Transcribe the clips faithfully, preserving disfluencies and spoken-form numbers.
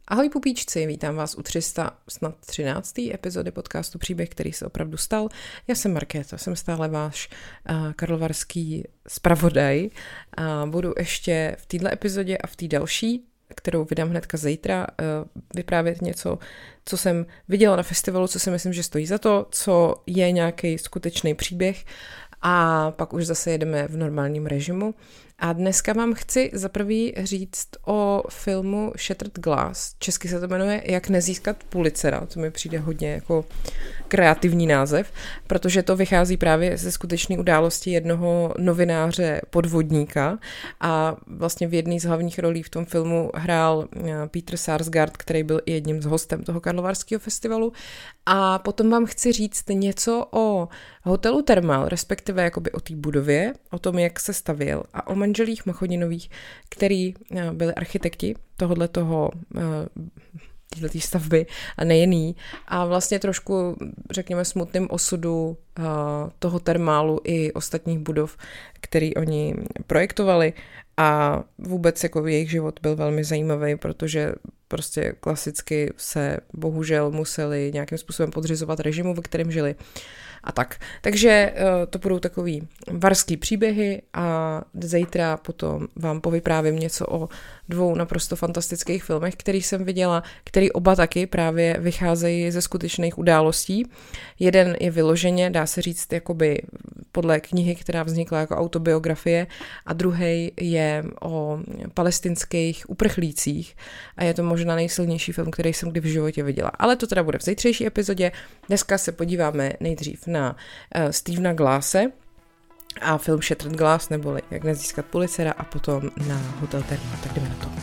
Ahoj pupíčci, vítám vás u tři sta třinácté epizody podcastu Příběh, který se opravdu stal. Já jsem Markéta, jsem stále váš uh, karlovarský zpravodaj a budu ještě v této epizodě a v té další, kterou vydám hnedka zítra, uh, vyprávět něco, co jsem viděla na festivalu, co si myslím, že stojí za to, co je nějaký skutečný příběh a pak už zase jedeme v normálním režimu. A dneska vám chci za prvý říct o filmu Shattered Glass. Česky se to jmenuje Jak nezískat Pulitzera, to mi přijde hodně jako kreativní název, protože to vychází právě ze skutečné události jednoho novináře podvodníka a vlastně v jedné z hlavních rolí v tom filmu hrál Peter Sarsgaard, který byl i jedním z hostem toho karlovarského festivalu. A potom vám chci říct něco o hotelu Thermal, respektive jakoby o té budově, o tom, jak se stavěl a o manželích Machoninových, který byli architekti tohoto této stavby a nejený. A vlastně trošku, řekněme, smutným osudu uh, toho termálu i ostatních budov, který oni projektovali. A vůbec jako jejich život byl velmi zajímavý, protože prostě klasicky se bohužel museli nějakým způsobem podřizovat režimu, ve kterém žili. A tak. Takže uh, to budou takový varský příběhy a zítra potom vám povyprávím něco o dvou naprosto fantastických filmech, který jsem viděla, který oba taky právě vycházejí ze skutečných událostí. Jeden je vyloženě, dá se říct, jakoby podle knihy, která vznikla jako autobiografie, a druhý je o palestinských uprchlících a je to možná nejsilnější film, který jsem kdy v životě viděla. Ale to teda bude v zítřejší epizodě. Dneska se podíváme nejdřív na uh, Stephena Glasse a film Shattered Glass, neboli Jak nezískat Pulitzera, a potom na hotel Thermal. Tak jdeme na to.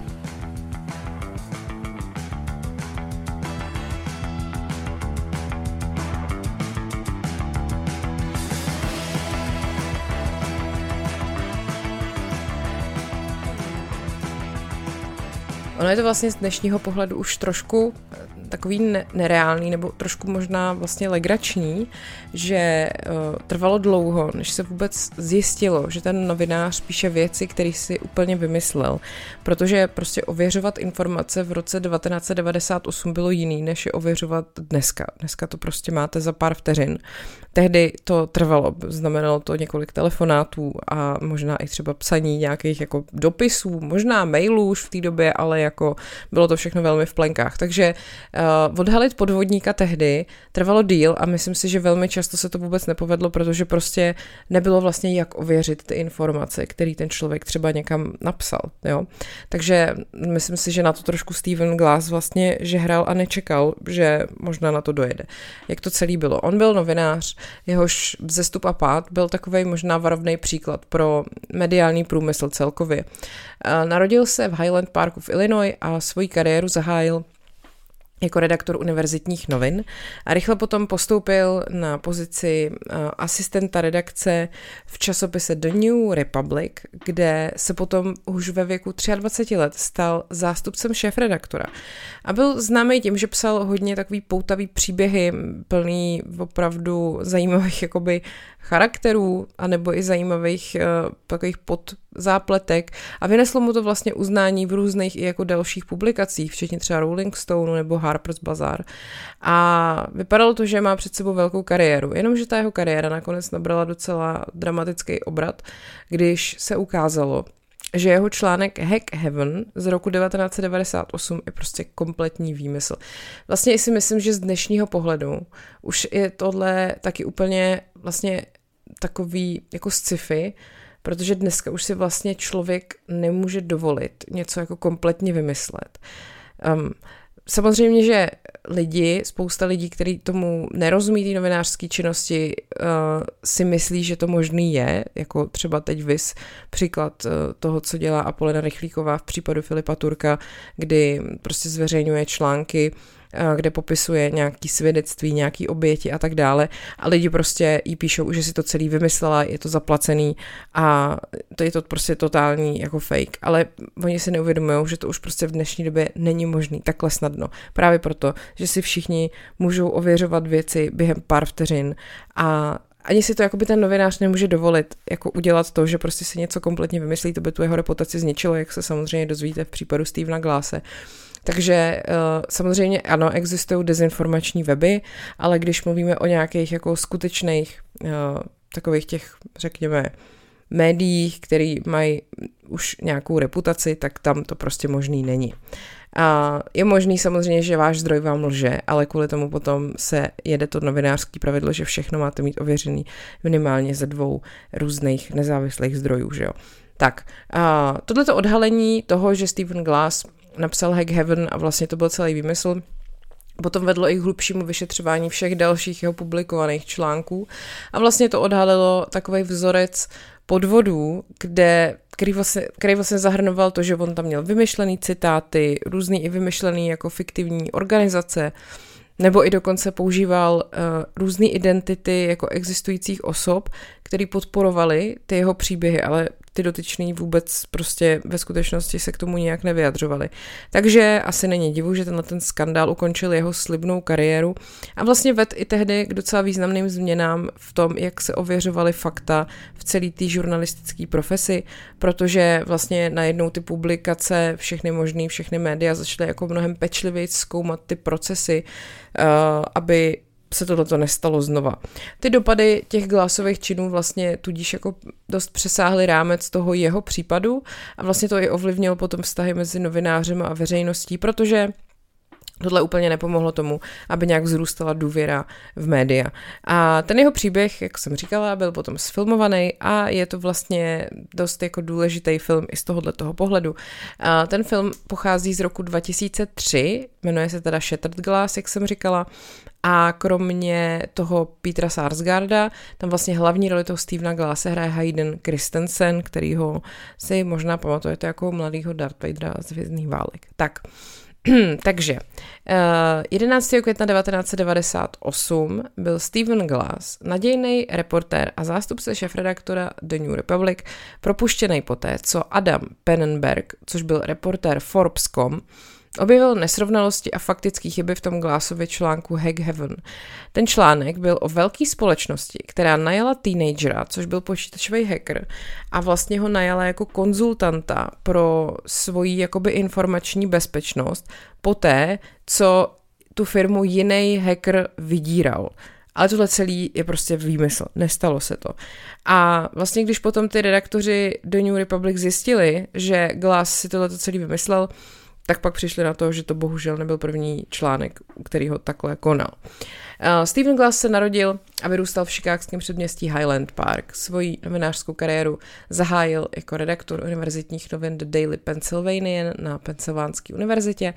Ono je to vlastně z dnešního pohledu už trošku takový nereálný, nebo trošku možná vlastně legrační, že uh, trvalo dlouho, než se vůbec zjistilo, že ten novinář píše věci, které si úplně vymyslel. Protože prostě ověřovat informace v roce devatenáct set devadesát osm bylo jiný, než je ověřovat dneska. Dneska to prostě máte za pár vteřin. Tehdy to trvalo, znamenalo to několik telefonátů a možná i třeba psaní nějakých jako dopisů, možná mailů už v té době, ale jako bylo to všechno velmi v plenkách. Takže uh, odhalit podvodníka tehdy trvalo díl a myslím si, že velmi často se to vůbec nepovedlo, protože prostě nebylo vlastně jak ověřit ty informace, který ten člověk třeba někam napsal. Jo? Takže myslím si, že na to trošku Stephen Glass vlastně žehral a nečekal, že možná na to dojede. Jak to celý bylo? On byl novinář, jehož vzestup a pád byl takovej možná varovný příklad pro mediální průmysl celkově. Narodil se v Highland Parku v Illinois a svoji kariéru zahájil jako redaktor univerzitních novin a rychle potom postoupil na pozici uh, asistenta redakce v časopise The New Republic, kde se potom už ve věku dvacet tři let stal zástupcem šéfredaktora. A byl známý tím, že psal hodně takový poutavý příběhy, plný opravdu zajímavých jakoby charakterů, anebo i zajímavých uh, takových podzápletek a vyneslo mu to vlastně uznání v různých i jako dalších publikacích, včetně třeba Rolling Stone nebo Harper's Bazaar. A vypadalo to, že má před sebou velkou kariéru, jenomže ta jeho kariéra nakonec nabrala docela dramatický obrat, když se ukázalo, že jeho článek Hack Heaven z roku devatenáct set devadesát osm je prostě kompletní výmysl. Vlastně si myslím, že z dnešního pohledu už je tohle taky úplně vlastně takový jako sci-fi, protože dneska už si vlastně člověk nemůže dovolit něco jako kompletně vymyslet. Um, samozřejmě, že lidi, spousta lidí, kteří tomu nerozumí té novinářské činnosti, uh, si myslí, že to možný je, jako třeba teď vys příklad uh, toho, co dělá Apolena Rychlíková v případu Filipa Turka, kdy prostě zveřejňuje články, uh, kde popisuje nějaký svědectví, nějaký oběti a tak dále a lidi prostě jí píšou, že si to celý vymyslela, je to zaplacený a to je to prostě totální jako fake, ale oni si neuvědomují, že to už prostě v dnešní době není možný takhle snadno. Právě proto, že si všichni můžou ověřovat věci během pár vteřin a ani si to jakoby ten novinář nemůže dovolit jako udělat to, že prostě si něco kompletně vymyslí, to by tu jeho reputaci zničilo, jak se samozřejmě dozvíte v případu Stephena Glasse. Takže uh, samozřejmě ano, existují dezinformační weby, ale když mluvíme o nějakých jako skutečných uh, takových těch, řekněme, médiích, který mají už nějakou reputaci, tak tam to prostě možný není. A je možný samozřejmě, že váš zdroj vám lže, ale kvůli tomu potom se jede to novinářský pravidlo, že všechno máte mít ověřený minimálně ze dvou různých nezávislých zdrojů, že jo. Tak, a tohleto odhalení toho, že Stephen Glass napsal Hack Heaven a vlastně to byl celý výmysl, potom vedlo i k hlubšímu vyšetřování všech dalších jeho publikovaných článků a vlastně to odhalilo takovej vzorec podvodů, kde, který, vlastně, který vlastně zahrnoval to, že on tam měl vymyšlený citáty, různý i vymyšlený jako fiktivní organizace, nebo i dokonce používal uh, různé identity jako existujících osob, které podporovaly ty jeho příběhy, ale ty dotyčný vůbec prostě ve skutečnosti se k tomu nějak nevyjadřovali. Takže asi není divu, že tenhle ten skandál ukončil jeho slibnou kariéru a vlastně ved i tehdy k docela významným změnám v tom, jak se ověřovaly fakta v celé té žurnalistické profesi, protože vlastně najednou ty publikace, všechny možný, všechny média začaly jako mnohem pečlivěji zkoumat ty procesy, uh, aby se tohleto nestalo znova. Ty dopady těch Glassových činů vlastně tudíž jako dost přesáhly rámec toho jeho případu a vlastně to i ovlivnilo potom vztahy mezi novinářem a veřejností, protože tohle úplně nepomohlo tomu, aby nějak vzrůstala důvěra v média. A ten jeho příběh, jak jsem říkala, byl potom sfilmovaný a je to vlastně dost jako důležitý film i z tohohle toho pohledu. A ten film pochází z roku dva tisíce tři, jmenuje se teda Shattered Glass, jak jsem říkala, a kromě toho Petera Sarsgaarda, tam vlastně hlavní roli toho Stephena Glasse hraje Hayden Christensen, kterýho si možná pamatujete jako mladýho Darth Vadera z Hvězdných válek. Tak, takže jedenáctého května devatenáct set devadesát osm byl Stephen Glass, nadějný reportér a zástupce šéfredaktora The New Republic, propuštěný poté, co Adam Pennenberg, což byl reportér Forbes tečka com, objevil nesrovnalosti a faktické chyby v tom Glassově článku Hack Heaven. Ten článek byl o velké společnosti, která najala teenagera, což byl počítačový hacker, a vlastně ho najala jako konzultanta pro svoji jakoby informační bezpečnost poté, co tu firmu jiný hacker vydíral. Ale tohle celý je prostě výmysl, nestalo se to. A vlastně když potom ty redaktoři The New Republic zjistili, že Glass si tohle celý vymyslel, tak pak přišli na to, že to bohužel nebyl první článek, který ho takhle konal. Uh, Stephen Glass se narodil a vyrůstal v chicagském předměstí Highland Park. Svoji novinářskou kariéru zahájil jako redaktor univerzitních novin The Daily Pennsylvanian na Pensylvánské univerzitě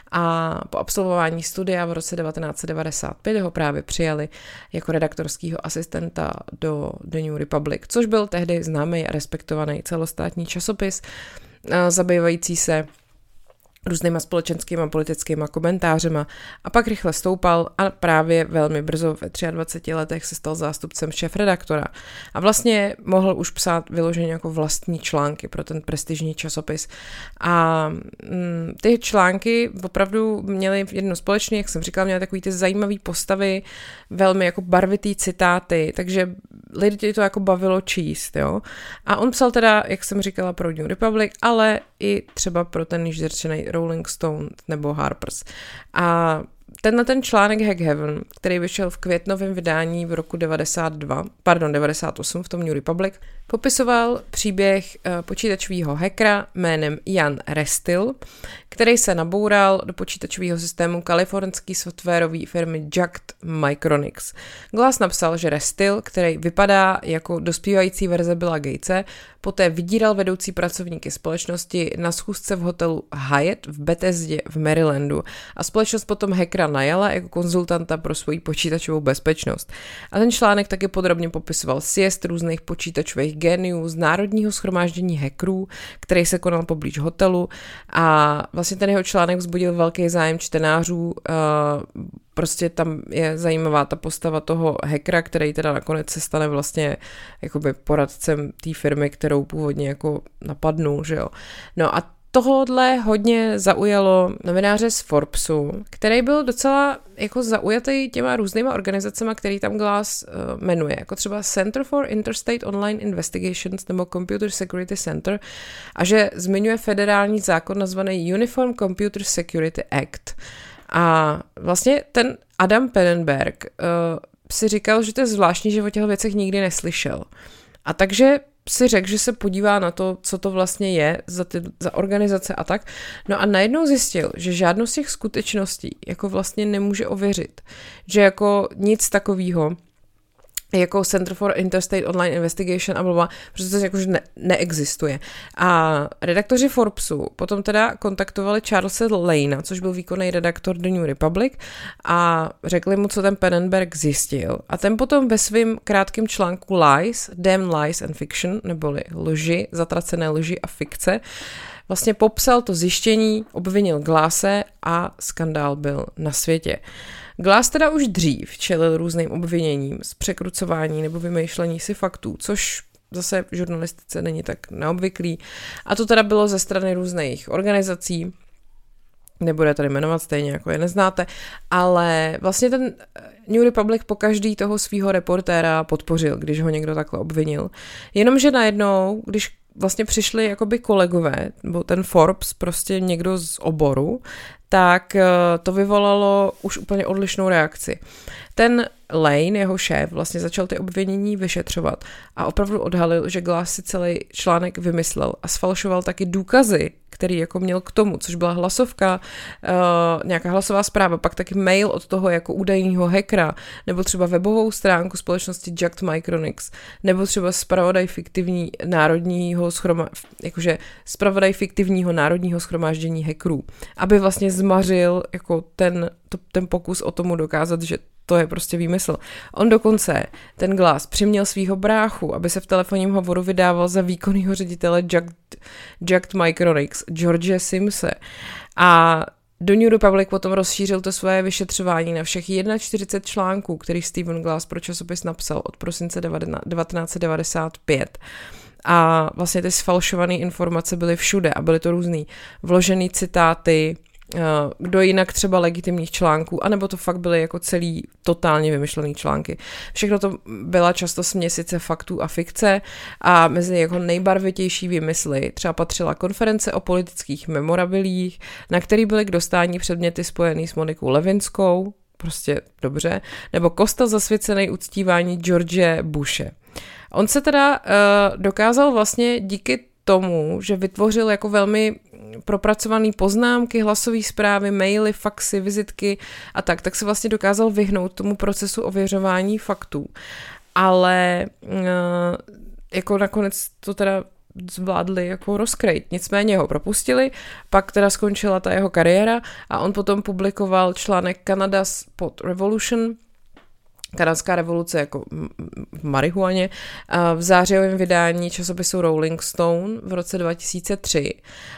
a po absolvování studia v roce devatenáct set devadesát pět ho právě přijali jako redaktorského asistenta do The New Republic, což byl tehdy známý a respektovaný celostátní časopis, uh, zabývající se různýma společenskýma a politickýma komentářema a pak rychle stoupal a právě velmi brzo ve dvaceti třech letech se stal zástupcem šéfredaktora a vlastně mohl už psát vyloženě jako vlastní články pro ten prestižní časopis. A mm, ty články opravdu měly jedno společné, jak jsem říkala, měly takový ty zajímavý postavy, velmi jako barvitý citáty, takže lidi to jako bavilo číst, jo. A on psal teda, jak jsem říkala, pro New Republic, ale i třeba pro ten již řečený Rolling Stone nebo Harper's. A tenhle ten článek Hack Heaven, který vyšel v květnovém vydání v roku devadesát dva, pardon, devadesát osm v tom New Republic, popisoval příběh počítačového hackera jménem Jan Restil, který se naboural do počítačového systému kalifornské softwarové firmy Jagged Micronics. Glass napsal, že Restil, který vypadá jako dospívající verze Billa Gatese, poté vydíral vedoucí pracovníky společnosti na schůzce v hotelu Hyatt v Bethesdě v Marylandu a společnost potom hackera najala jako konzultanta pro svoji počítačovou bezpečnost. A ten článek taky podrobně popisoval sjezd různých počítačových géniů z Národního shromáždění hackerů, který se konal poblíž hotelu a vlastně ten jeho článek vzbudil velký zájem čtenářů. Prostě tam je zajímavá ta postava toho hackera, který teda nakonec se stane vlastně jakoby poradcem té firmy, kterou původně jako napadnul, že jo. No a tohodle hodně zaujalo novináře z Forbesu, který byl docela jako zaujatý těma různýma organizacemi, který tam Glass uh, jmenuje, jako třeba Center for Interstate Online Investigations nebo Computer Security Center, a že zmiňuje federální zákon nazvaný Uniform Computer Security Act. A vlastně ten Adam Pannenberg uh, si říkal, že to je zvláštní, že o těch věcech nikdy neslyšel. A takže si řekl, že se podívá na to, co to vlastně je za, ty, za organizace a tak. No a najednou zjistil, že žádnou z těch skutečností jako vlastně nemůže ověřit. Že jako nic takového jako Center for Interstate Online Investigation a blablabla, protože to jakože ne, neexistuje. A redaktoři Forbesu potom teda kontaktovali Charlesa Lanea, což byl výkonný redaktor The New Republic, a řekli mu, co ten Pannenberg zjistil. A ten potom ve svém krátkém článku Lies, Damn Lies and Fiction, neboli lži, zatracené lži a fikce, vlastně popsal to zjištění, obvinil Glasse a skandál byl na světě. Glass teda už dřív čelil různým obviněním z překrucování nebo vymýšlení si faktů, což zase v žurnalistice není tak neobvyklý. A to teda bylo ze strany různých organizací, nebude tady jmenovat, stejně jako je neznáte, ale vlastně ten New Republic pokaždý toho svýho reportéra podpořil, když ho někdo takhle obvinil. Jenomže najednou, když vlastně přišli jakoby kolegové, nebo ten Forbes, prostě někdo z oboru, tak to vyvolalo už úplně odlišnou reakci. Ten Lane, jeho šéf, vlastně začal ty obvinění vyšetřovat a opravdu odhalil, že Glass si celý článek vymyslel a sfalšoval taky důkazy, který jako měl k tomu, což byla hlasovka, uh, nějaká hlasová zpráva, pak taky mail od toho jako údajného hackera, nebo třeba webovou stránku společnosti Jacked Micronics, nebo třeba zpravodaj fiktivní národního schroma, jakože zpravodaj fiktivního národního shromáždění hackerů, aby vlastně zmařil jako ten, to, ten pokus o tomu dokázat, že to je prostě výmysl. On dokonce, ten Glass, přiměl svýho bráchu, aby se v telefonním hovoru vydával za výkonnýho ředitele Jacked, Jacked Micronics, George Simse. A The New Republic potom rozšířil to svoje vyšetřování na všech čtyřicet jedna článků, který Stephen Glass pro časopis napsal od prosince devatenáct set devadesát pět. A vlastně ty sfalšované informace byly všude a byly to různý vložený citáty, kdo jinak třeba legitimních článků, anebo to fakt byly jako celý totálně vymyšlený články. Všechno to byla často směsice faktů a fikce a mezi jako nejbarvitější výmysly třeba patřila konference o politických memorabilích, na který byly k dostání předměty spojený s Monikou Lewinskou, prostě dobře, nebo kostel zasvěcený uctívání George Bushe. On se teda uh, dokázal vlastně díky tomu, že vytvořil jako velmi propracované poznámky, hlasové zprávy, maily, faxy, vizitky a tak, tak se vlastně dokázal vyhnout tomu procesu ověřování faktů. Ale uh, jako nakonec to teda zvládli jako rozkrejt. Nicméně ho propustili, pak teda skončila ta jeho kariéra a on potom publikoval článek Canada's Pot Revolution, kanadská revoluce jako v marihuaně, v zářijovém vydání časopisu Rolling Stone v roce dva tisíce tři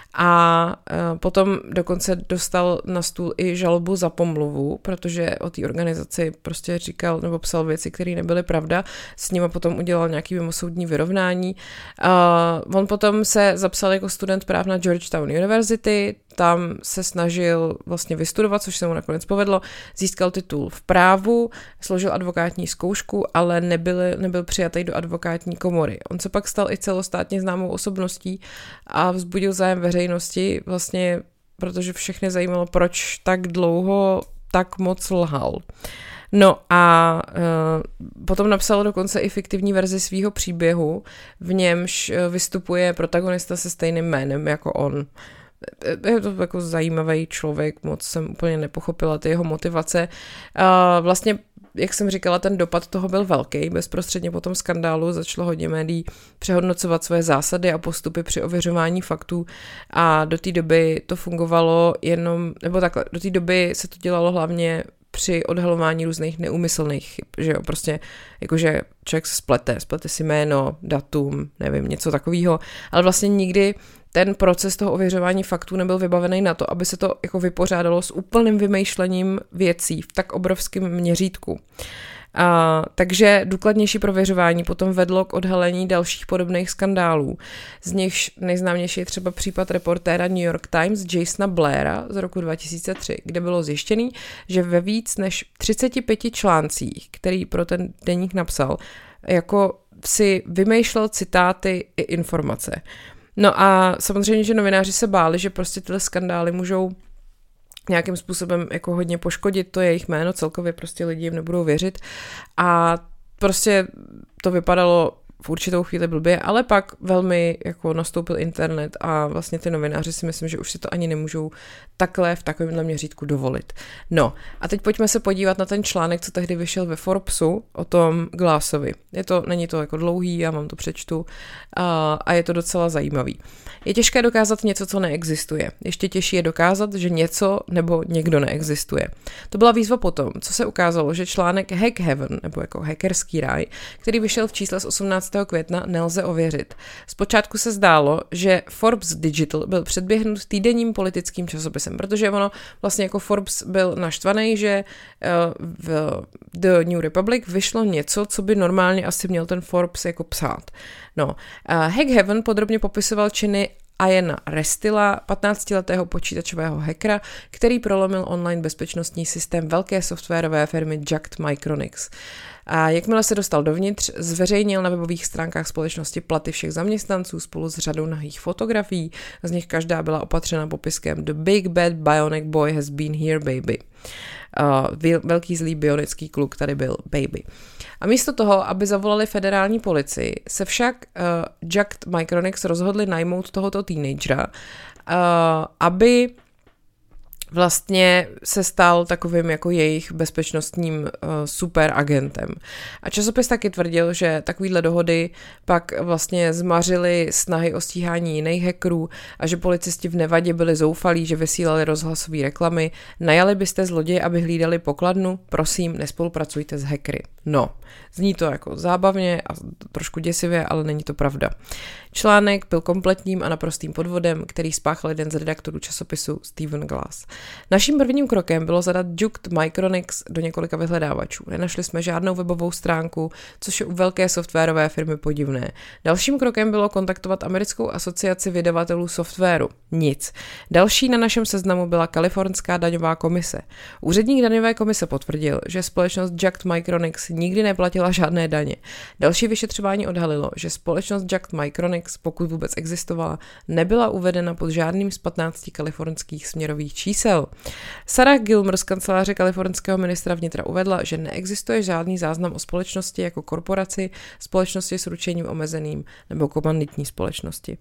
a potom dokonce dostal na stůl i žalobu za pomluvu, protože o té organizaci prostě říkal nebo psal věci, které nebyly pravda, s nimi potom udělal nějaký mimosoudní vyrovnání. On potom se zapsal jako student práv na Georgetown University, tam se snažil vlastně vystudovat, což se mu nakonec povedlo, získal titul v právu, složil advokátní zkoušku, ale nebyl, nebyl přijatý do advokátní komory. On se pak stal i celostátně známou osobností a vzbudil zájem veřejnosti, vlastně, protože všechny zajímalo, proč tak dlouho tak moc lhal. No a uh, potom napsal dokonce i fiktivní verzi svého příběhu, v němž vystupuje protagonista se stejným jménem jako on. Je to jako zajímavý člověk, moc jsem úplně nepochopila ty jeho motivace. Uh, vlastně, jak jsem říkala, ten dopad toho byl velký. Bezprostředně po tom skandálu začalo hodně médií přehodnocovat své zásady a postupy při ověřování faktů a do té doby to fungovalo jenom, nebo takhle, do té doby se to dělalo hlavně při odhalování různých neúmyslných chyb, že jo, prostě jakože člověk se splete, splete si jméno, datum, nevím, něco takového, ale vlastně nikdy ten proces toho ověřování faktů nebyl vybavený na to, aby se to jako vypořádalo s úplným vymýšlením věcí v tak obrovském měřítku. A, takže důkladnější prověřování potom vedlo k odhalení dalších podobných skandálů. Z nichž nejznámější je třeba případ reportéra New York Times Jasona Blaira z roku dva tisíce tři, kde bylo zjištěný, že ve víc než třiceti pěti článcích, který pro ten deník napsal, jako si vymýšlel citáty i informace. No a samozřejmě, že novináři se báli, že prostě tyhle skandály můžou nějakým způsobem jako hodně poškodit to jejich jméno, celkově prostě lidi jim nebudou věřit a prostě to vypadalo v určitou chvíli blbě, ale pak velmi jako nastoupil internet a vlastně ty novináři si myslím, že už si to ani nemůžou takhle v takovémhle měřítku dovolit. No a teď pojďme se podívat na ten článek, co tehdy vyšel ve Forbesu o tom Glassovi. Je to, není to jako dlouhý, já vám to přečtu a, a je to docela zajímavý. Je těžké dokázat něco, co neexistuje. Ještě těžší je dokázat, že něco nebo někdo neexistuje. To byla výzva potom, co se ukázalo, že článek Hack Heaven, nebo jako hackerský ráj, který vyšel v čísle z osmnáctého května, nelze ověřit. Zpočátku se zdálo, že Forbes Digital byl předběhnut týdenním politickým časopisem, protože ono vlastně jako Forbes byl naštvaný, že v The New Republic vyšlo něco, co by normálně asi měl ten Forbes jako psát. No, Hack Heaven podrobně popisoval činy Iana Restila, patnáctiletého počítačového hackera, který prolomil online bezpečnostní systém velké softwarové firmy Jacked Micronics. A jakmile se dostal dovnitř, zveřejnil na webových stránkách společnosti platy všech zaměstnanců spolu s řadou nahých fotografií, z nich každá byla opatřena popiskem The Big Bad Bionic Boy has been here, baby. Uh, velký zlý bionický kluk tady byl, baby. A místo toho, aby zavolali federální policii, se však uh, Jacked Micronics rozhodli najmout tohoto teenagera, uh, aby vlastně se stal takovým jako jejich bezpečnostním uh, superagentem. A časopis taky tvrdil, že takovýhle dohody pak vlastně zmařily snahy o stíhání jiných hackerů a že policisti v Nevadě byli zoufalí, že vysílali rozhlasové reklamy. Najali byste zloděje, aby hlídali pokladnu? Prosím, nespolupracujte s hackery. No, zní to jako zábavně a trošku děsivě, ale není to pravda. Článek byl kompletním a naprostým podvodem, který spáchal jeden z redaktorů časopisu Stephen Glass. Naším prvním krokem bylo zadat Jacked Micronics do několika vyhledávačů. Nenašli jsme žádnou webovou stránku, což je u velké softwarové firmy podivné. Dalším krokem bylo kontaktovat americkou asociaci vydavatelů softwaru. Nic. Další na našem seznamu byla kalifornská daňová komise. Úředník daňové komise potvrdil, že společnost Jacked Micronics nikdy neplatila žádné daně. Další vyšetřování odhalilo, že společnost Jacked Micronics, pokud vůbec existovala, nebyla uvedena pod žádným z patnácti kalifornských směrových čísel. Sarah Gilmer z kanceláře kalifornského ministra vnitra uvedla, že neexistuje žádný záznam o společnosti jako korporaci, společnosti s ručením omezeným nebo komanditní společnosti.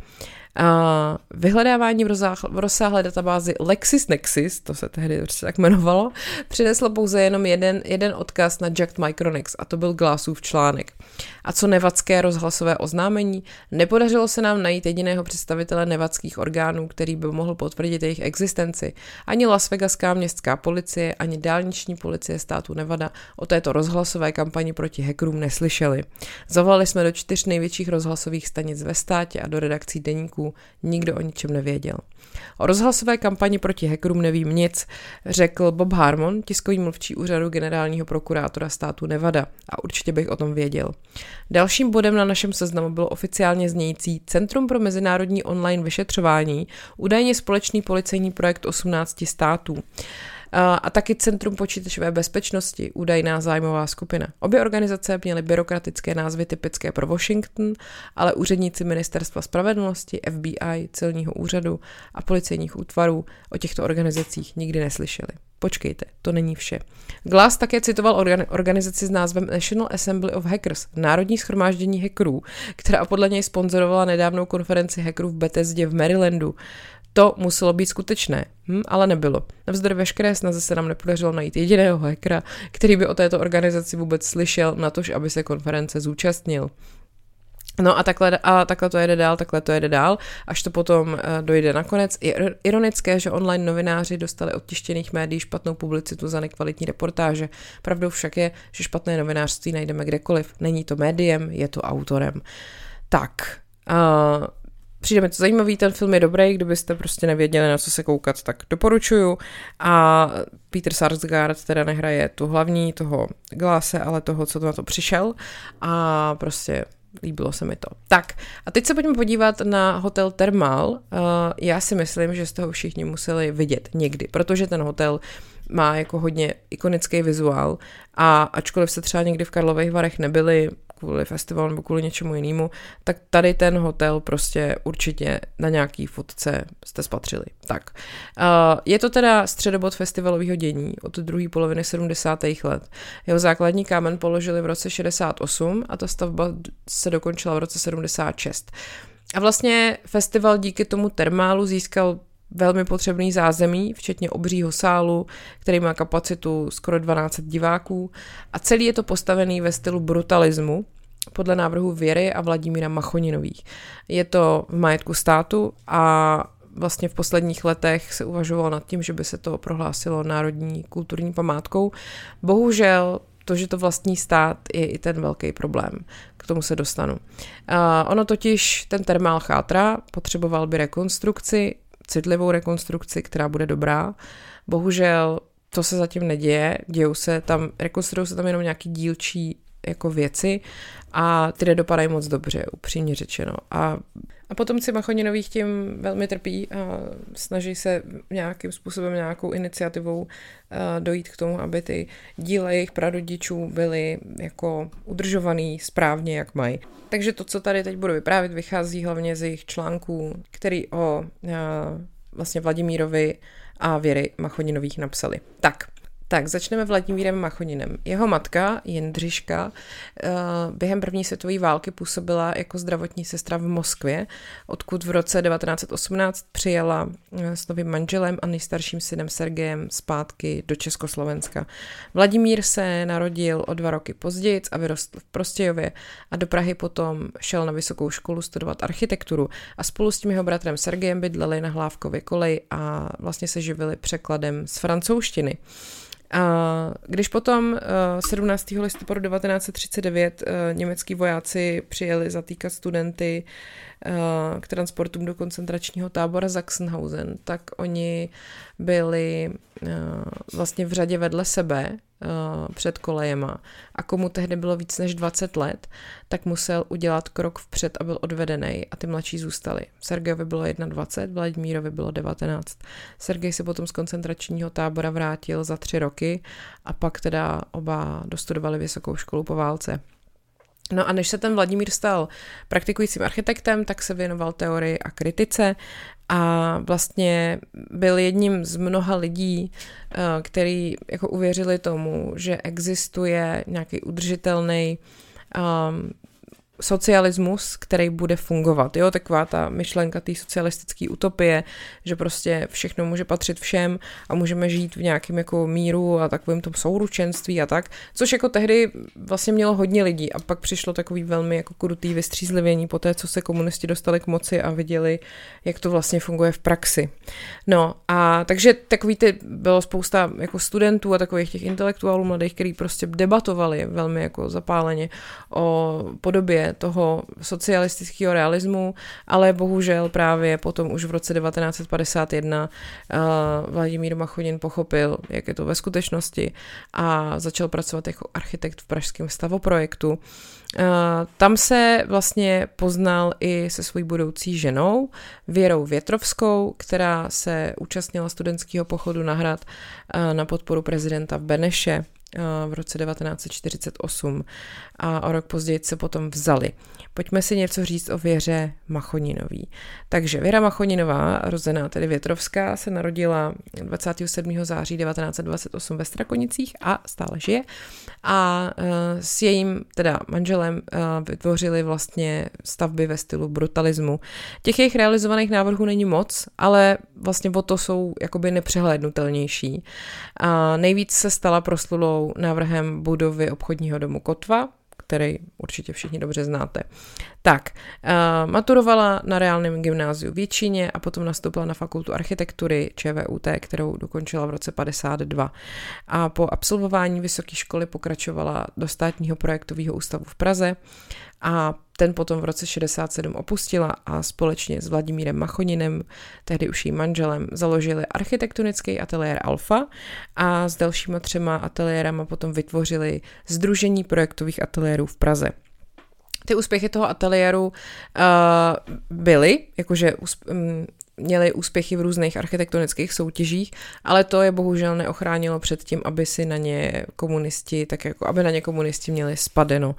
A vyhledávání v, rozsáhl, v rozsáhlé databázi LexisNexis, to se tehdy tak jmenovalo, přineslo pouze jenom jeden, jeden odkaz na Jacked Micronics a to byl Glassův článek. A co nevadské rozhlasové oznámení? Nepodařilo se nám najít jediného představitele nevadských orgánů, který by mohl potvrdit jejich existenci. Ani Las Vegaská městská policie, ani dálniční policie státu Nevada o této rozhlasové kampani proti hackerům neslyšeli. Zavolali jsme do čtyř největších rozhlasových stanic ve státě a do redakcí deníků. Nikdo o ničem nevěděl. O rozhlasové kampani proti hackerům nevím nic, řekl Bob Harmon, tiskový mluvčí úřadu generálního prokurátora státu Nevada, a určitě bych o tom věděl. Dalším bodem na našem seznamu bylo oficiálně znějící Centrum pro mezinárodní online vyšetřování, údajně společný policejní projekt osmnácti států. A taky Centrum počítačové bezpečnosti, údajná zájmová skupina. Obě organizace měly byrokratické názvy typické pro Washington, ale úředníci Ministerstva spravedlnosti, F B I, celního úřadu a policejních útvarů o těchto organizacích nikdy neslyšeli. Počkejte, to není vše. Glass také citoval organizaci s názvem National Assembly of Hackers, Národní shromáždění hackerů, která podle něj sponzorovala nedávnou konferenci hackerů v Bethesdě v Marylandu. To muselo být skutečné, hm, ale nebylo. Navzdory veškeré snaze se nám nepodařilo najít jediného hackera, který by o této organizaci vůbec slyšel, natož aby se konference zúčastnil. No a takhle, a takhle to jede dál, takhle to jede dál, až to potom uh, dojde nakonec. Je ironické, že online novináři dostali od tištěných médií špatnou publicitu za nekvalitní reportáže. Pravdou však je, že špatné novinářství najdeme kdekoliv. Není to médiem, je to autorem. Tak, uh, Přijde mi to zajímavý, ten film je dobrý, kdybyste prostě nevěděli, na co se koukat, tak doporučuju. A Peter Sarsgaard teda nehraje tu hlavní, toho Glase, ale toho, co na to přišel. A prostě líbilo se mi to. Tak, a teď se pojďme podívat na hotel Thermal. Uh, já si myslím, že jste ho všichni museli vidět někdy, protože ten hotel má jako hodně ikonický vizuál a ačkoliv se třeba někdy v Karlových Varech nebyli kvůli festivalu nebo kvůli něčemu jinému, tak tady ten hotel prostě určitě na nějaký fotce jste spatřili. Tak, uh, je to teda středobod festivalového dění od druhé poloviny sedmdesátých let. Jeho základní kámen položili v roce šedesát osm a ta stavba se dokončila v roce sedmdesát šest. A vlastně festival díky tomu termálu získal velmi potřebný zázemí, včetně obřího sálu, který má kapacitu skoro dvanáct set diváků a celý je to postavený ve stylu brutalismu podle návrhu Věry a Vladimíra Machoninových. Je to v majetku státu a vlastně v posledních letech se uvažovalo nad tím, že by se to prohlásilo národní kulturní památkou. Bohužel to, že to vlastní stát, je i ten velký problém. K tomu se dostanu. Uh, ono totiž, ten termál chátra, potřeboval by rekonstrukci, citlivou rekonstrukci, která bude dobrá. Bohužel to se zatím neděje, dějou se tam, rekonstruují se tam jenom nějaký dílčí jako věci a ty nedopadají moc dobře, upřímně řečeno. A, a potomci Machoninových tím velmi trpí a snaží se nějakým způsobem, nějakou iniciativou dojít k tomu, aby ty díla jejich prarodičů byly jako udržovaný správně, jak mají. Takže to, co tady teď budu vyprávět, vychází hlavně z jejich článků, který o vlastně Vladimírovi a Věry Machoninových napsali. Tak, tak začneme Vladimírem Machoninem. Jeho matka, Jindřiška, během první světové války působila jako zdravotní sestra v Moskvě, odkud v roce devatenáct set osmnáct přijela s novým manželem a nejstarším synem Sergejem zpátky do Československa. Vladimír se narodil o dva roky později a vyrostl v Prostějově a do Prahy potom šel na vysokou školu studovat architekturu a spolu s tím jeho bratrem Sergejem bydleli na Hlávkově koleji a vlastně se živili překladem z francouzštiny. A když potom sedmnáctého listopadu devatenáct set třicet devět německý vojáci přijeli zatýkat studenty k transportům do koncentračního tábora Sachsenhausen, tak oni byli vlastně v řadě vedle sebe před kolejema a komu tehdy bylo víc než dvacet let, tak musel udělat krok vpřed a byl odvedený a ty mladší zůstali. Sergejovi bylo dvacet jedna, Vladimírovi bylo devatenáct. Sergej se potom z koncentračního tábora vrátil za tři roky a pak teda oba dostudovali vysokou školu po válce. No a než se ten Vladimír stal praktikujícím architektem, tak se věnoval teorii a kritice a vlastně byl jedním z mnoha lidí, který jako uvěřili tomu, že existuje nějaký udržitelný um, socialismus, který bude fungovat. Jo, taková ta myšlenka té socialistické utopie, že prostě všechno může patřit všem a můžeme žít v nějakém jako míru a takovém tom souručenství a tak, což jako tehdy vlastně mělo hodně lidí a pak přišlo takový velmi jako krutý vystřízlivění po té, co se komunisti dostali k moci a viděli, jak to vlastně funguje v praxi. No a takže takový ty, bylo spousta jako studentů a takových těch intelektuálů mladých, kteří prostě debatovali velmi jako zapáleně o podobě toho socialistického realismu, ale bohužel právě potom už v roce devatenáct set padesát jedna uh, Vladimír Machonin pochopil, jak je to ve skutečnosti a začal pracovat jako architekt v pražském stavoprojektu. Uh, tam se vlastně poznal i se svojí budoucí ženou Věrou Větrovskou, která se účastnila studentského pochodu na Hrad uh, na podporu prezidenta Beneše v roce devatenáct set čtyřicet osm a o rok později se potom vzali. Pojďme si něco říct o Věře Machoninové. Takže Věra Machoninová, rozená tedy Větrovská, se narodila dvacátého sedmého září devatenáct set dvacet osm ve Strakonicích a stále žije. A s jejím teda manželem vytvořili vlastně stavby ve stylu brutalismu. Těch jejich realizovaných návrhů není moc, ale vlastně o to jsou jakoby nepřehlédnutelnější. A nejvíc se stala proslulou návrhem budovy obchodního domu Kotva, který určitě všichni dobře znáte. Tak, uh, maturovala na reálném gymnáziu v Jičíně a potom nastoupila na fakultu architektury ČVUT, kterou dokončila v roce padesát dva. A po absolvování vysoké školy pokračovala do státního projektového ústavu v Praze a ten potom v roce šedesát sedm opustila a společně s Vladimírem Machoninem, tehdy už jejím manželem, založili architektonický ateliér Alfa a s dalšíma třema ateliérama potom vytvořili Sdružení projektových ateliérů v Praze. Ty úspěchy toho ateliéru uh, byly, jakože usp- um, měli úspěchy v různých architektonických soutěžích, ale to je bohužel neochránilo před tím, aby si na ně komunisti, tak jako aby na ně komunisti měli spadeno. Uh,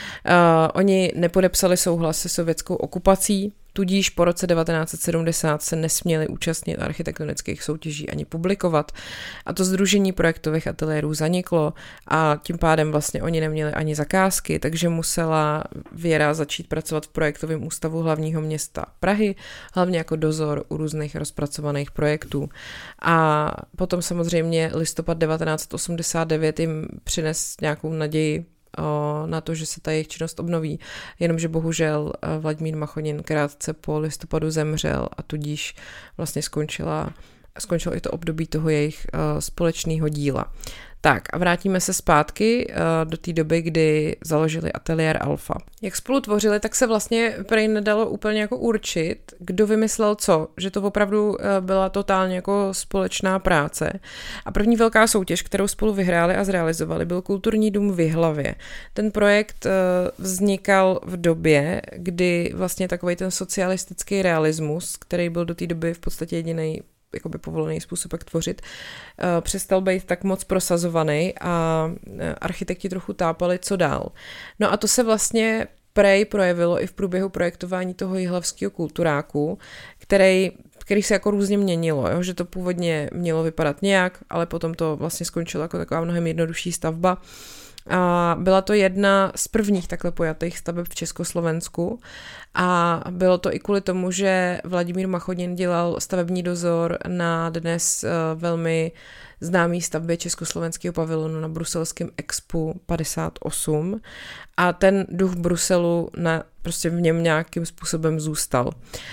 oni nepodepsali souhlas se sovětskou okupací, tudíž po roce devatenáct set sedmdesát se nesměli účastnit architektonických soutěží ani publikovat. A to Sdružení projektových ateliérů zaniklo a tím pádem vlastně oni neměli ani zakázky, takže musela Věra začít pracovat v projektovém ústavu hlavního města Prahy, hlavně jako dozor u různých rozpracovaných projektů. A potom samozřejmě listopad devatenáct set osmdesát devět jim přines nějakou naději na to, že se ta jejich činnost obnoví, jenomže bohužel Vladimír Machonin krátce po listopadu zemřel a tudíž vlastně skončila, skončilo i to období toho jejich společného díla. Tak a vrátíme se zpátky uh, do té doby, kdy založili ateliér Alfa. Jak spolu tvořili, tak se vlastně prej nedalo úplně jako určit, kdo vymyslel co, že to opravdu uh, byla totálně jako společná práce. A první velká soutěž, kterou spolu vyhráli a zrealizovali, byl Kulturní dům v Jihlavě. Ten projekt uh, vznikal v době, kdy vlastně takovej ten socialistický realismus, který byl do té doby v podstatě jedinej jakoby povolený způsob, jak tvořit, přestal být tak moc prosazovaný a architekti trochu tápali, co dál. No a to se vlastně prej projevilo i v průběhu projektování toho jihlavského kulturáku, který, který se jako různě měnilo, jo? Že to původně mělo vypadat nějak, ale potom to vlastně skončilo jako taková mnohem jednodušší stavba. A byla to jedna z prvních takhle pojatých staveb v Československu a bylo to i kvůli tomu, že Vladimír Machonin dělal stavební dozor na dnes velmi známý stavbě československého pavilonu na bruselském Expu padesát osm a ten duch Bruselu na, prostě v něm nějakým způsobem zůstal.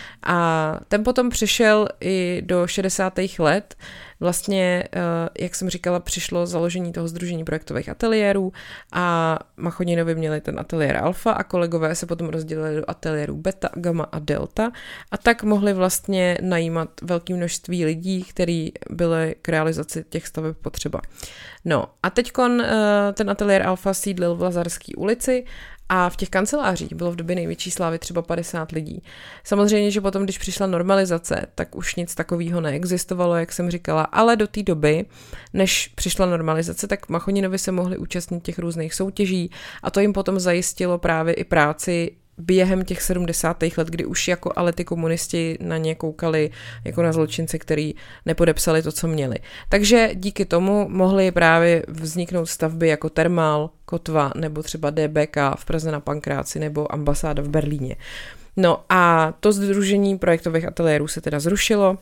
A ten potom přešel i do šedesátých let. Vlastně, jak jsem říkala, přišlo založení toho Sdružení projektových ateliérů a Machoninovi měli ten ateliér Alfa a kolegové se potom rozdělili do ateliérů Beta, Gamma a Delta a tak mohli vlastně najímat velké množství lidí, kteří byli k realizaci těch staveb potřeba. No a teďkon ten ateliér Alfa sídlil v Lazarské ulici a v těch kancelářích bylo v době největší slávy třeba padesát lidí. Samozřejmě, že potom, když přišla normalizace, tak už nic takového neexistovalo, jak jsem říkala, ale do té doby, než přišla normalizace, tak Machoninovi se mohli účastnit těch různých soutěží a to jim potom zajistilo právě i práci během těch sedmdesátých let, kdy už jako ale ty komunisti na ně koukali jako na zločince, který nepodepsali to, co měli. Takže díky tomu mohly právě vzniknout stavby jako Thermal, Kotva nebo třeba D B K v Praze na Pankráci nebo ambasáda v Berlíně. No a to Sdružení projektových ateliérů se teda zrušilo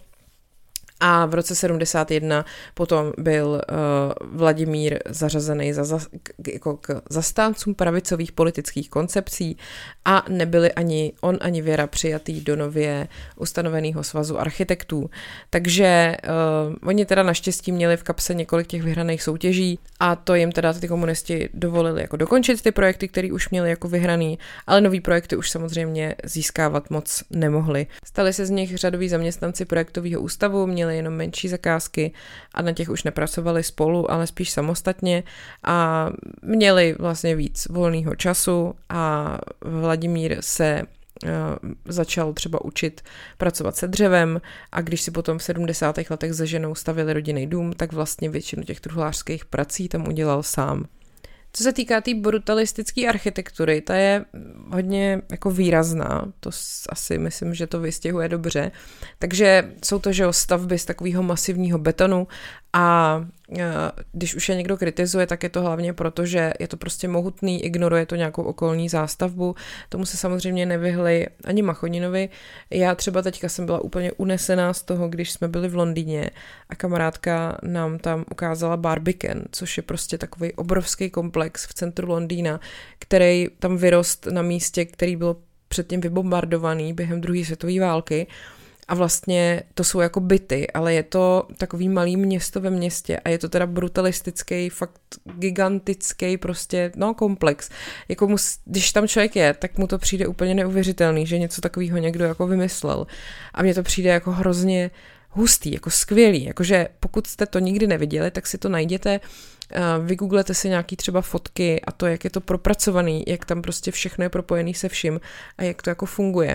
a v roce sedmdesát jedna potom byl uh, Vladimír zařazený za, za, k, jako k zastáncům pravicových politických koncepcí a nebyli ani on, ani Věra přijatý do nově ustanoveného svazu architektů. Takže uh, oni teda naštěstí měli v kapse několik těch vyhraných soutěží a to jim teda ty komunisti dovolili jako dokončit ty projekty, které už měli jako vyhraný, ale nový projekty už samozřejmě získávat moc nemohli. Stali se z nich řadoví zaměstnanci projektového ústavu, měli jenom menší zakázky a na těch už nepracovali spolu, ale spíš samostatně a měli vlastně víc volného času a Vladimír se uh, začal třeba učit pracovat se dřevem a když si potom v sedmdesátých letech se ženou stavili rodinný dům, tak vlastně většinu těch truhlářských prací tam udělal sám. Co se týká té tý brutalistické architektury, ta je hodně jako výrazná, to asi myslím, že to vystihuje dobře. Takže jsou to, že jo, stavby z takového masivního betonu a když už je někdo kritizuje, tak je to hlavně proto, že je to prostě mohutný, ignoruje to nějakou okolní zástavbu. Tomu se samozřejmě nevyhli ani Machoninovi. Já třeba teďka jsem byla úplně unesená z toho, když jsme byli v Londýně a kamarádka nám tam ukázala Barbican, což je prostě takový obrovský komplex v centru Londýna, který tam vyrost na místě, který byl předtím vybombardovaný během druhé světové války. a vlastně to jsou jako byty, ale je to takový malý město ve městě a je to teda brutalistický, fakt gigantický prostě, no komplex. Jako mus, když tam člověk je, tak mu to přijde úplně neuvěřitelný, že něco takového někdo jako vymyslel. A mně to přijde jako hrozně hustý, jako skvělý, jakože pokud jste to nikdy neviděli, tak si to najděte, vygooglete si nějaký třeba fotky a to, jak je to propracovaný, jak tam prostě všechno je propojený se vším a jak to jako funguje.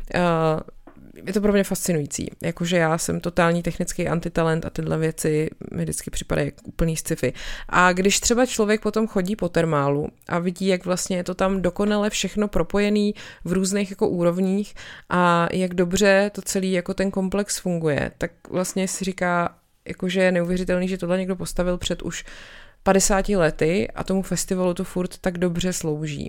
Je to pro mě fascinující, jakože já jsem totální technický antitalent a tyhle věci mi vždycky připadají jak úplný sci-fi. A když třeba člověk potom chodí po termálu a vidí, jak vlastně je to tam dokonale všechno propojený v různých jako úrovních a jak dobře to celý jako ten komplex funguje, tak vlastně si říká, jakože je neuvěřitelný, že tohle někdo postavil před už padesáti lety a tomu festivalu to furt tak dobře slouží.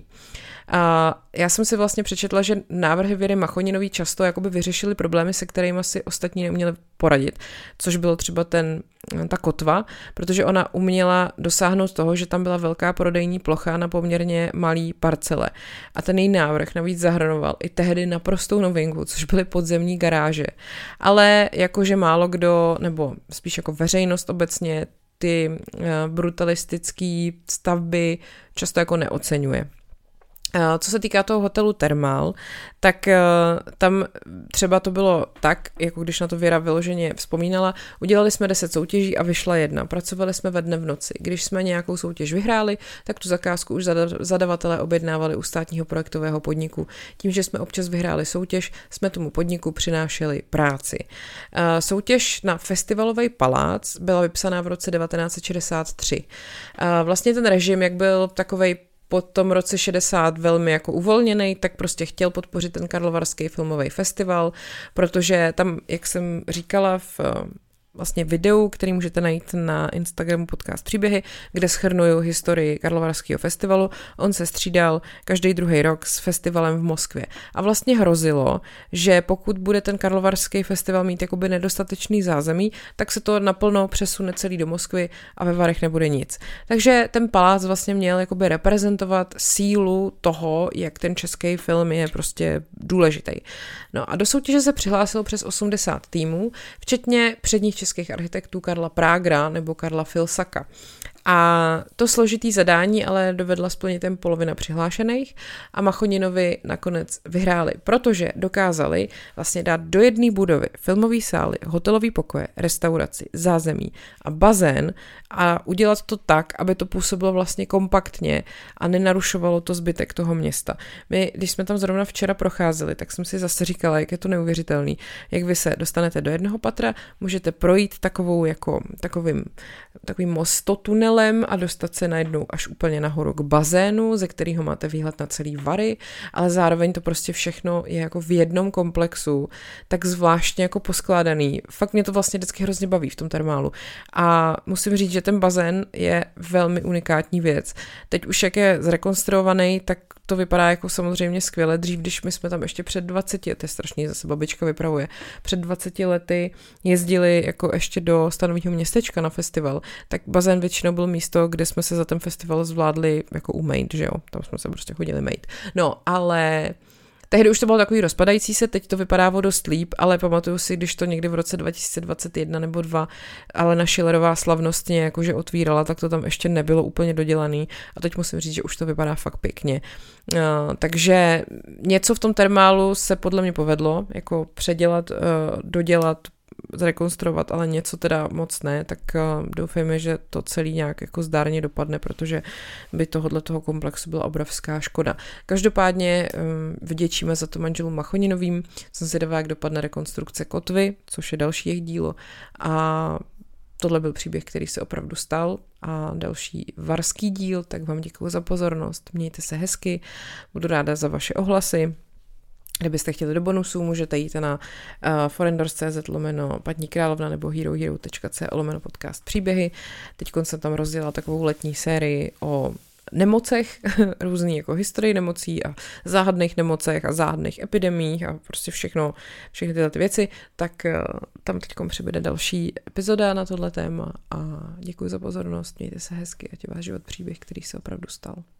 A já jsem si vlastně přečetla, že návrhy Věry Machoninový často jakoby vyřešily problémy, se kterými si ostatní neuměli poradit, což bylo třeba ten, ta kotva, protože ona uměla dosáhnout toho, že tam byla velká prodejní plocha na poměrně malý parcele. A ten její návrh navíc zahrnoval i tehdy naprostou novinku, což byly podzemní garáže. Ale jakože málo kdo, nebo spíš jako veřejnost obecně, ty brutalistické stavby často jako neoceňuje. Co se týká toho hotelu Thermal, tak tam třeba to bylo tak, jako když na to Věra vyloženě vzpomínala, udělali jsme deset soutěží a vyšla jedna. Pracovali jsme ve dne v noci. Když jsme nějakou soutěž vyhráli, tak tu zakázku už zadavatelé objednávali u státního projektového podniku. Tím, že jsme občas vyhráli soutěž, jsme tomu podniku přinášeli práci. Soutěž na festivalový palác byla vypsaná v roce devatenáct set šedesát tři. Vlastně ten režim, jak byl takovej po tom roce šedesát velmi jako uvolněný, tak prostě chtěl podpořit ten Karlovarský filmový festival, protože tam, jak jsem říkala v vlastně videu, který můžete najít na Instagramu podcast Příběhy, kde shrnuju historii Karlovarského festivalu. On se střídal každý druhý rok s festivalem v Moskvě. A vlastně hrozilo, že pokud bude ten Karlovarský festival mít jakoby nedostatečný zázemí, tak se to naplno přesune celý do Moskvy a ve Varech nebude nic. Takže ten palác vlastně měl jakoby reprezentovat sílu toho, jak ten český film je prostě důležitý. No a do soutěže se přihlásilo přes osmdesát týmů, včetně předních českých architektů Karla Prágra nebo Karla Filsaka. A to složitý zadání ale dovedla splnit jen polovina přihlášených a Machoninovi nakonec vyhráli, protože dokázali vlastně dát do jedné budovy filmový sály, hotelový pokoje, restauraci, zázemí a bazén a udělat to tak, aby to působilo vlastně kompaktně a nenarušovalo to zbytek toho města. My, když jsme tam zrovna včera procházeli, tak jsem si zase říkala, jak je to neuvěřitelný, jak vy se dostanete do jednoho patra, můžete projít takovou jako takovým, takovým mostotunelem a dostat se najednou až úplně nahoru k bazénu, ze kterého máte výhled na celý Vary, ale zároveň to prostě všechno je jako v jednom komplexu, tak zvláštně jako poskládaný. Fakt mě to vlastně vždycky hrozně baví v tom termálu. A musím říct, že ten bazén je velmi unikátní věc. Teď už jak je zrekonstruovaný, tak to vypadá jako samozřejmě skvěle. Dřív, když my jsme tam ještě před dvaceti, to je strašný, zase babička vypravuje, před dvaceti lety jezdili jako ještě do stanového městečka na festival, tak bazén většinou byl místo, kde jsme se za ten festival zvládli jako umejt, že jo, tam jsme se prostě chodili mejt. No, ale tehdy už to bylo takový rozpadající se, teď to vypadá o dost líp, ale pamatuju si, když to někdy v roce dva tisíce dvacet jedna nebo dva Alena Schillerová slavnostně jakože otvírala, tak to tam ještě nebylo úplně dodělaný a teď musím říct, že už to vypadá fakt pěkně. Uh, takže něco v tom termálu se podle mě povedlo, jako předělat, uh, dodělat, zrekonstruovat, ale něco teda moc ne, tak uh, doufejme, že to celý nějak jako zdárně dopadne, protože by tohodle toho komplexu byla obrovská škoda. Každopádně um, vděčíme za to manželům Machoninovým, jsem zvědavá, jak dopadne rekonstrukce kotvy, což je další jejich dílo a tohle byl příběh, který se opravdu stal a další varský díl, tak vám děkuji za pozornost, mějte se hezky, budu ráda za vaše ohlasy. Kdybyste chtěli do bonusů, můžete jít na uh, forendors tečka cz lomeno Paní královna nebo herohero tečka co lomeno podcast příběhy. Teď jsem tam rozdělala takovou letní sérii o nemocech, různý jako historii nemocí a záhadných nemocech a záhadných epidemiích a prostě všechno, všechny tyhle ty věci, tak uh, tam teď přibude další epizoda na tohle téma a děkuji za pozornost, mějte se hezky, ať je váš život příběh, který se opravdu stal.